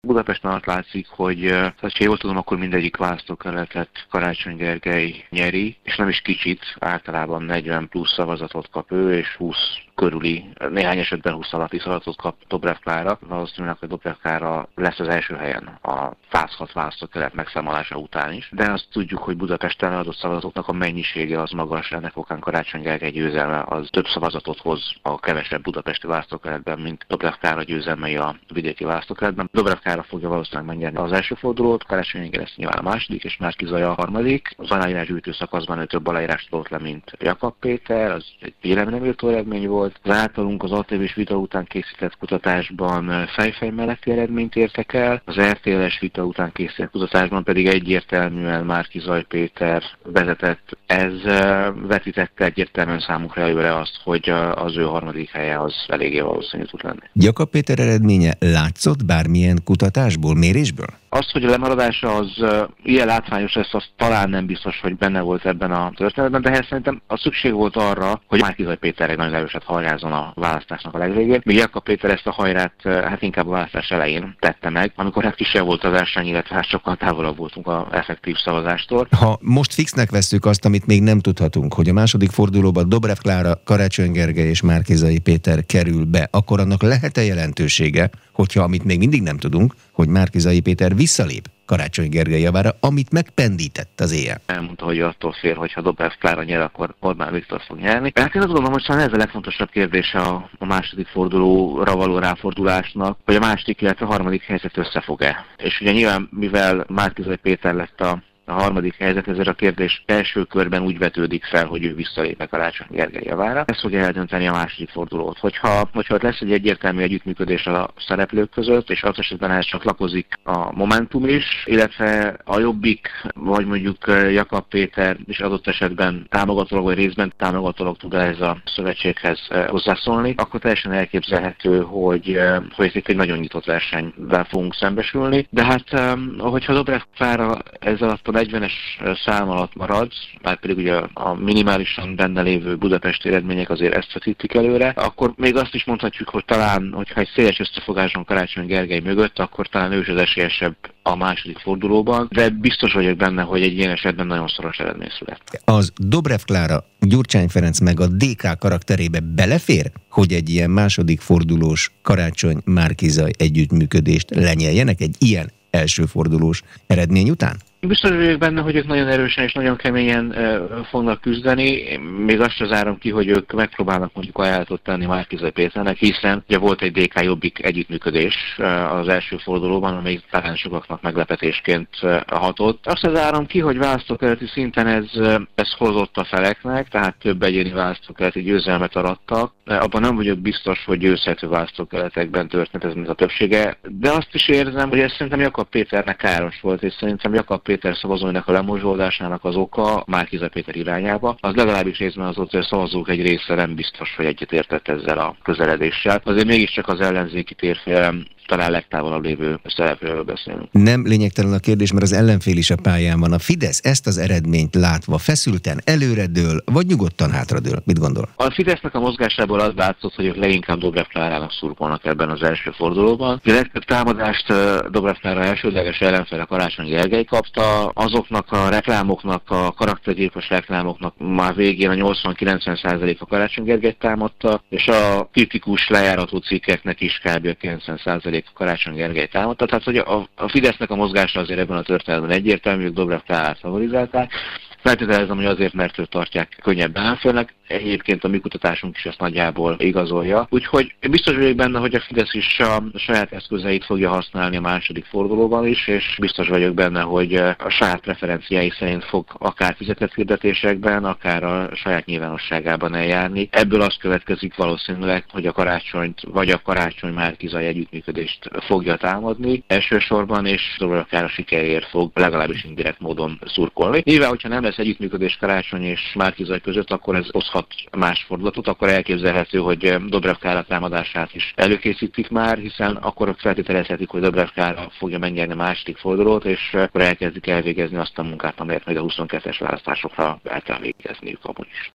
Budapesten azt látszik, hogy ha jól tudom, akkor mindegyik választókerületet Karácsony Gergely nyeri, és nem is kicsit, általában 40 plusz szavazatot kap ő, és 20 körüli, néhány esetben 20 alatti szavazatot kap Dobrev Klára. Valószínűleg, hogy Dobrev Klára lesz az első helyen a 106 választókerület megszámolása után is, de azt tudjuk, hogy Budapesten adott szavazatoknak a mennyisége az magas, ennek okán Karácsony Gergely győzelme az több szavazatot hoz a kevesebb budapesti választókerületben, mint Dobrev Klára győzelmei a vidéki választókerületben. Dobrev Klára fogja valószínűleg megnyerni az első fordulót, Karácsony Gergely lesz nyilván a második, és Márki Zaj a harmadik. Az aláírásgyűjtő szakaszban ő több aláírást adott le, mint Jakab Péter, az egy véleményeméltó eredmény volt. Az általunk az ATV-s vita után készített kutatásban fejfej melletti eredményt értek el, az RTL-es vita után készített kutatásban pedig egyértelműen Márki Zaj Péter vezetett. Ez vetítette egyértelműen számukra előre azt, hogy az ő harmadik helye az eléggé valószínű tud lenni. Jakab Péter eredménye látszott bármilyen kutatásból, mérésből? Az, hogy a lemaradása az ilyen látványos lesz, az talán nem biztos, hogy benne volt ebben a történetben, de ehhez szerintem a szükség volt arra, hogy Márki Zaj Péter egy nagyon erőset hajrázzon a választásnak a legvégén. Míg Jakab Péter ezt a hajrát hát inkább a választás elején tette meg, amikor hát kisebb volt a verseny, illetve hát sokkal távolabb voltunk az effektív szavazástól. Ha most fixnek vesszük azt, amit még nem tudhatunk, hogy a második fordulóban Dobrev Klára, Karácsony Gergely és Márki Zaj Péter kerül be, akkor annak lehet-e jelentősége, hogyha amit még mindig nem tudunk, hogy Márki Zaj Péter visszalép Karácsony Gergely javára, amit megpendített az éjjel? Elmondta, hogy attól fél, hogy ha Dobrev Klára nyer, akkor Orbán Viktor fog nyerni. Hát én azt gondolom, hogy ez a legfontosabb kérdése a második fordulóra való ráfordulásnak, hogy a második, illetve a harmadik helyzet összefog-e. És ugye nyilván, mivel Márki Zaj Péter lett a harmadik helyzet, ezért a kérdés első körben úgy vetődik fel, hogy ő visszalép Karácsony Gergely javára. Ez fogja eldönteni a második fordulót. Hogyha lesz egy egyértelmű együttműködés a szereplők között, és az esetben ehhez csatlakozik a Momentum is, illetve a Jobbik, vagy mondjuk Jakab Péter is adott esetben támogatólag, vagy részben támogatólag tud ehhez a szövetséghez hozzászólni, akkor teljesen elképzelhető, hogy itt egy nagyon nyitott versenyben fogunk szembesülni. De hát, hogyha Dobrev Klára ez alatt a 40-es szám alatt marad, már pedig ugye a minimálisan benne lévő budapesti eredmények azért ezt vetítik előre, akkor még azt is mondhatjuk, hogy talán, hogyha egy széles összefogás Karácsony Gergely mögött, akkor talán ő is az esélyesebb a második fordulóban, de biztos vagyok benne, hogy egy ilyen esetben nagyon szoros eredmény született. Az Dobrev Klára, Gyurcsány Ferenc meg a DK karakterébe belefér, hogy egy ilyen második fordulós Karácsony-Márki Zaj együttműködést lenyeljenek egy ilyen első fordulós eredmény után? Biztos vagyok benne, hogy ők nagyon erősen és nagyon keményen fognak küzdeni. Még azt sem zárom ki, hogy ők megpróbálnak mondjuk ajánlatot tenni Márki Zaj Péternek, hiszen ugye volt egy DK Jobbik együttműködés az első fordulóban, amely talán sokaknak meglepetésként hatott. Azt sem zárom ki, hogy választókerületi szinten ez hozott a feleknek, tehát több egyéni választókerületi győzelmet arattak. Abban nem vagyok biztos, hogy győzhető választókerületekben történt ez, mint a többsége, de azt is érzem, hogy ez szerintem Jakab Péternek káros volt, és szerintem Jakab Péter szavazóinak a lemozsolódásának az oka Márki Zaj Péter irányába. Az legalábbis részben az ott, hogy a szavazók egy része nem biztos, hogy egyetértett ezzel a közeledéssel. Azért mégiscsak az ellenzéki térfélem talán legtávolabb lévő szereplőről beszélünk. Nem lényegtelen a kérdés, mert az ellenfél is a pályán van. A Fidesz ezt az eredményt látva feszülten előredől, vagy nyugodtan hátradől? Mit gondol? A Fidesznek a mozgásából az látszott, hogy ők leginkább Dobrev Klárának szurkolnak ebben az első fordulóban. A legtöbb támadást Dobrev Klára elsődleges ellenfele Karácsony Gergely kapta. Azoknak a reklámoknak, a karaktergyilkos reklámoknak már végén a 80-90% a Karácsony Gergelyt támadta, és a kritikus lejárató cikkeknek is kb. A 90% Karácsony Gergely támadta. Tehát, hogy a Fidesznek a mozgása azért ebben a történetben egyértelmű, hogy Dobrev Klárát favorizálták. Feltételezem, hogy azért, mert őt tartják könnyebb ellenfélnek. Egyébként a mi kutatásunk is ezt nagyjából igazolja. Úgyhogy biztos vagyok benne, hogy a Fidesz is a saját eszközeit fogja használni a második fordulóban is, és biztos vagyok benne, hogy a saját preferenciái szerint fog akár fizetett hirdetésekben, akár a saját nyilvánosságában eljárni. Ebből az következik valószínűleg, hogy a Karácsonyt vagy a Karácsony-Márki Zaj együttműködést fogja támadni elsősorban, és Dobrev Klára sikeréért fog legalábbis indirekt módon szurkolni. Nyilván, hogyha nem lesz együttműködés Karácsony és Márki Zaj között, akkor ez hozhat más fordulatot, akkor elképzelhető, hogy Dobrev Klára támadását is előkészítik már, hiszen akkor feltételezhetik, hogy Dobrev Klára fogja megnyerni a második fordulót, és akkor elkezdik elvégezni azt a munkát, amelyet majd a 22-es választásokra el kell végezniük amúgy is.